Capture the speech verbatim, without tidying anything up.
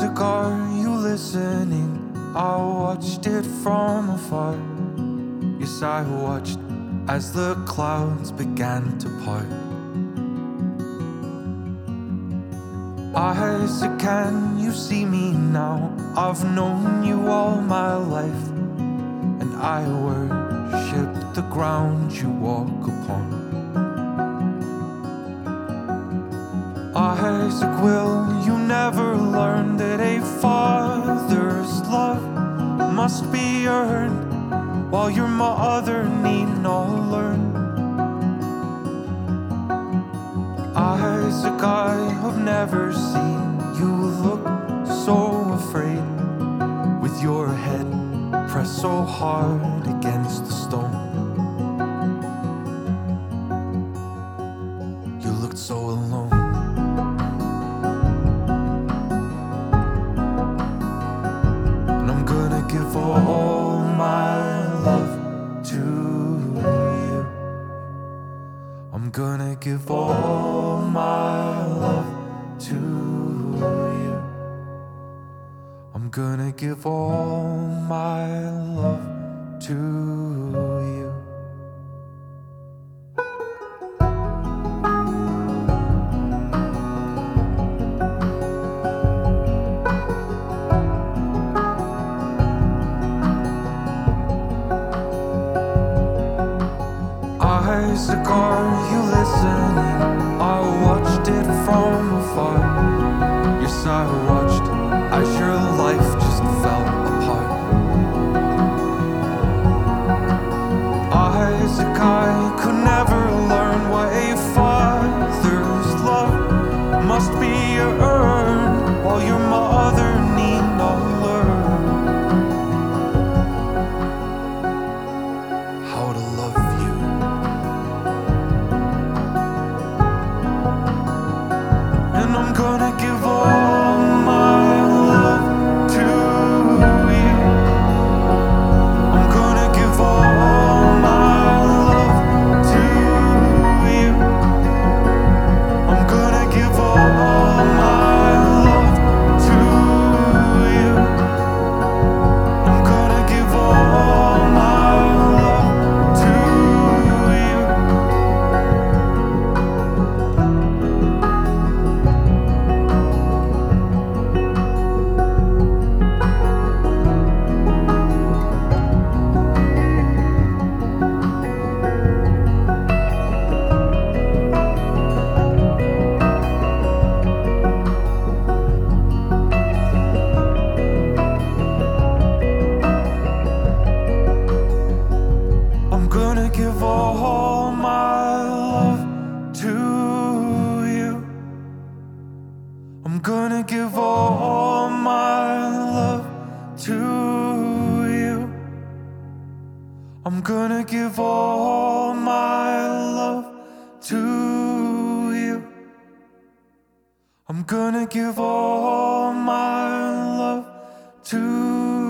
Isaac, are you listening? I watched it from afar. Yes, I watched as the clouds began to part. Isaac, can you see me now? I've known you all my life, and I worship the ground you walk upon. Isaac, will you never learn that a father's love must be earned, while your mother need not learn? Isaac, I have never seen you look so afraid, with your head pressed so hard against the stone. You looked so alone. And I'm gonna give all my love to you. I'm gonna give all my love to you. I'm gonna give all my love to you. Isaac, are you listening? I watched it from afar. Yes, I watched as your life just fell apart. Isaac, I could never learn what a father's love must be earned, while your mother need not learn how to love you. And I'm gonna give all my love to you. I'm gonna give all my love to you. I'm gonna give all my love to you. I'm gonna give all my love to you. I'm gonna give all my love to you. I'm gonna give all my love to you. I'm gonna give all my love to you. I'm gonna give all my love to you.